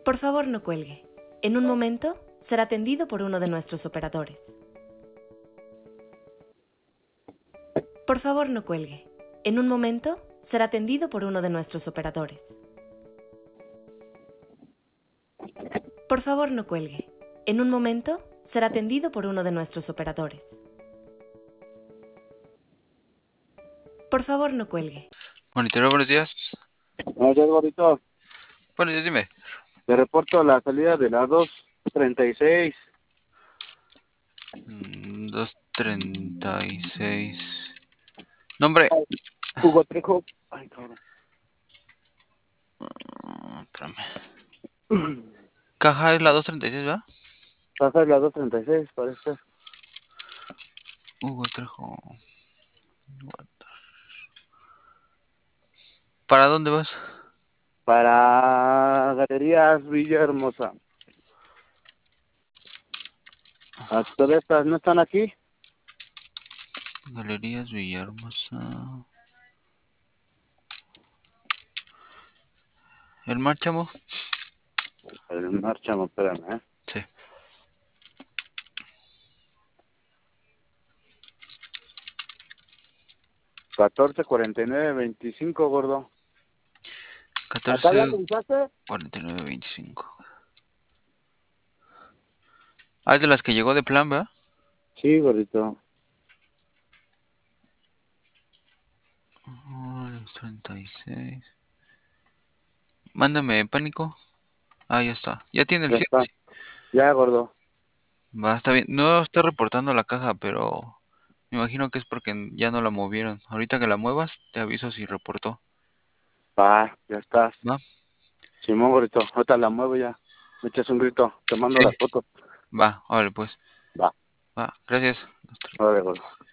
Por favor, no cuelgue. En un momento será atendido por uno de nuestros operadores. Por favor, no cuelgue. En un momento será atendido por uno de nuestros operadores. Por favor, no cuelgue. En un momento será atendido por uno de nuestros operadores. Por favor, no cuelgue. Monitoreo, buenos días. Buenos días, gordito. Buenos días, dime. Te reporto la salida de la 236. 236. Nombre. Hugo Trejo. Ay, cabrón. Espérame. Caja es la 236, ¿verdad? Pasa de la 236, parece. Hugo Trejo. ¿Para dónde vas? Para Galerías Villahermosa. ¿Todas estas no están aquí? Galerías Villahermosa. ¿El mar, chamo? El marchamo, espérame, Sí. $14.49.25, gordo. ¿Acá ya 14, pensaste? 49, 25. Ah, es de las que llegó de plan, ¿verdad? Sí, gordito. 36. Mándame pánico. Ah, ya está. Ya tiene el Ya 100. está. Sí. Ya, gordo. Va, está bien. No está reportando la caja, pero me imagino que es porque ya no la movieron. Ahorita que la muevas, te aviso si reportó. Va, ya estás. ¿Va? Simón, gordito. Ahorita la muevo ya. Me echas un grito. Te mando Sí. las fotos. Va, órale pues. Va. Va, gracias. Órale, gordo.